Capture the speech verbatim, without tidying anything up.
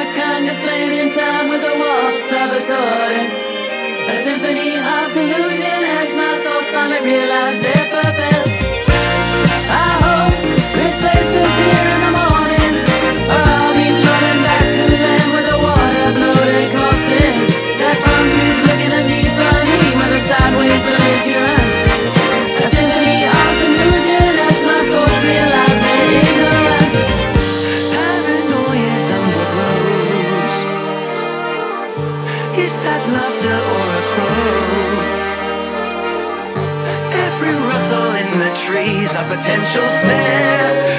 that conga's playing in time with the waltz of a tortoise. A symphony of delusion as my thoughts finally realize their purpose. I hope this place is here in the morning, or I'll be floating back to land with the water bloated corpses. That palm tree's looking at me funny with a sideways belligerence. A symphony of delusion as my thoughts realize their ignorance. Paranoia's undergrows. Is that laughter or a crow? Every rustle in the trees a potential snare.